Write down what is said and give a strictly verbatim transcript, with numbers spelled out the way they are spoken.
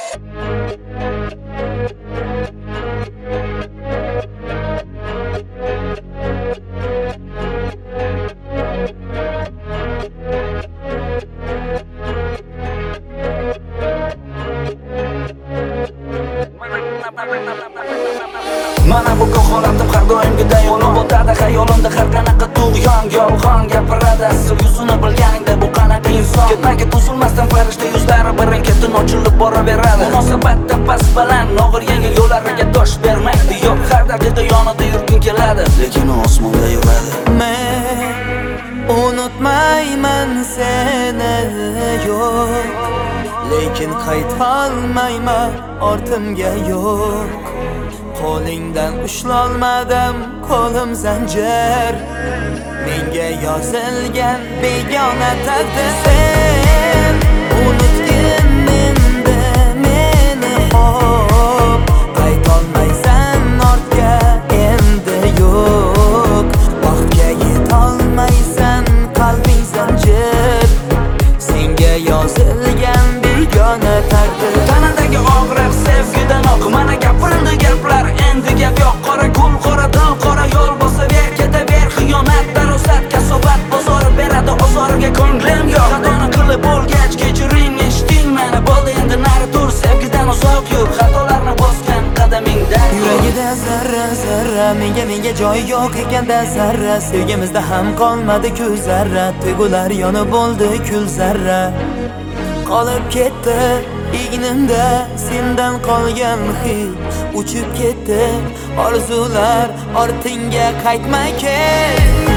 Mana bu holatim har doimgiday yolib o'tadi xayolimda har qanaqa tug'yon yolg'on gapiradi asl yuzini bilganingda bu qanaqa inson ketma ket uzilmasdan farishta yuzlari birin-ketin ochilib boraveradi munosabatda past baland og'ir yengil yo'llariga dosh bermaydi yo'q har daqiqa yonida yurging keladi lekin u osmonda yuradi men unutmayman seni yo'q lekin qaytolmayman ortimga yo'q qo'lingdan ushlolmadim qo'lim zanjir menga yozilgan begona taqdir sen unutgin menda meni hop qaytolmaysan ortga endi yo'q baxtga yetolmaysan qalbing zanjir senga yozilgan begona taqdir tanadagi og'riq sevgidan oq mana gapirindi gaplar endi gap yo'q qora gul qora dil qora yo'l bosaver ketaver xiyonatlar o'sat kasobat bozori beradi ozoriga ko'nglim yo'q xatoni qilib bo'lgach kechiring eshiting meni bo'ldi endi nari tur sevgidan uzoq yur xatolarni bosgan qadamingdan yuragida zarra zarra menga menga joy yo'q ekanda zarra sevgimizda ham qolmadi-ku zarra tuyg'ular yonib bo'ldi kul zarra qolib ketdi egnimda sendan qolgan hid uchib ketdi orzular ortingga qaytma ket